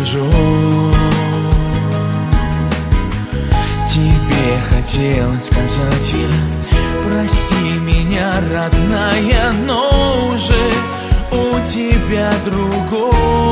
скажу. Тебе хотел сказать я: прости меня, родная, но уже у тебя другой.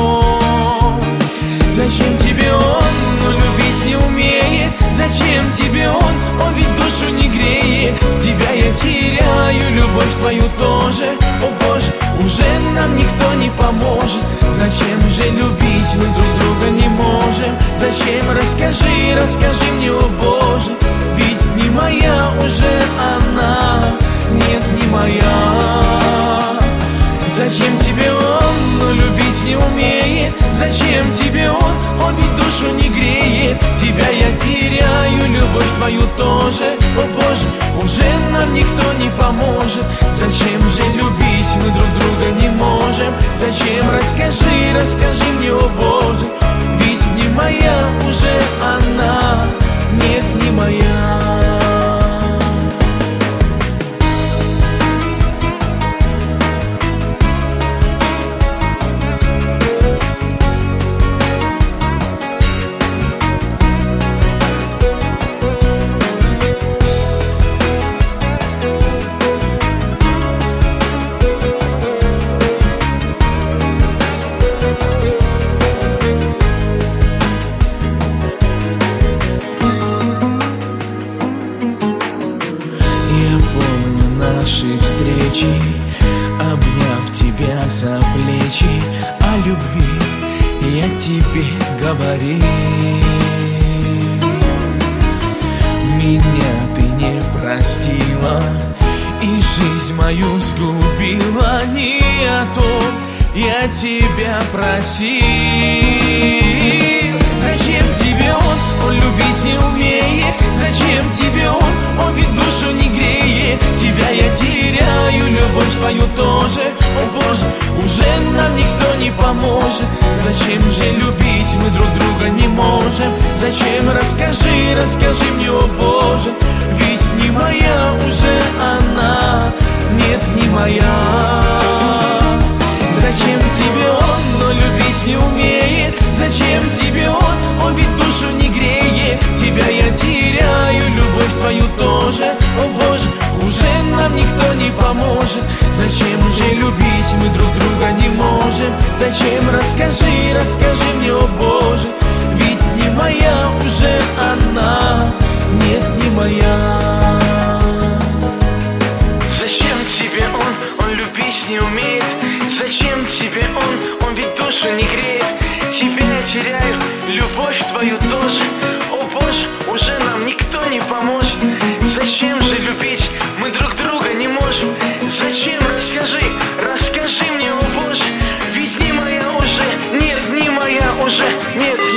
Зачем тебе он любить не умеет? Зачем тебе он ведь душу не греет. Тебя я теряю, любовь твою тоже. О Боже, уже нам никто не поможет. Зачем же любить, мы друг друга не можем? Зачем, расскажи мне, о Боже. Ведь не моя уже она, нет, не моя. Зачем тебе он любить не умеет? Зачем тебе он ведь душу не греет. Тебя я теряю, любовь твою тоже. О Боже, уже нам никто не поможет. Зачем же любить, мы друг друга не можем? Зачем, расскажи мне, о Боже. Ведь не моя уже она, нет, не моя. Наши встречи, обняв тебя за плечи, о любви я тебе говорил. Меня ты не простила и жизнь мою сгубила. Не о том я тебя просил. Зачем тебе он любить не умеет? Зачем тебе он ведь душу не греет. Тебя я теряю, любовь твою тоже. О Боже, уже нам никто не поможет. Зачем же любить, мы друг друга не можем? Зачем, расскажи мне, о Боже. Ведь не моя уже она, нет, не моя. Зачем тебе он любить не умеет? Зачем тебе он ведь душу не греет. Тебя я теряю, любовь твою тоже. О Боже, уже нам никто не поможет. Зачем же любить, мы друг друга не можем? Зачем, расскажи мне, о Боже. Ведь не моя уже она, нет, не моя. Зачем тебе он любить не умеет? Зачем тебе он ведь душу не греет. Тебя я теряю, любовь твою тоже. О Боже, уже нам никто не поможет. Зачем же любить, мы друг друга не можем? Зачем, расскажи мне, о Боже. Ведь не моя уже, нет, не моя уже, нет.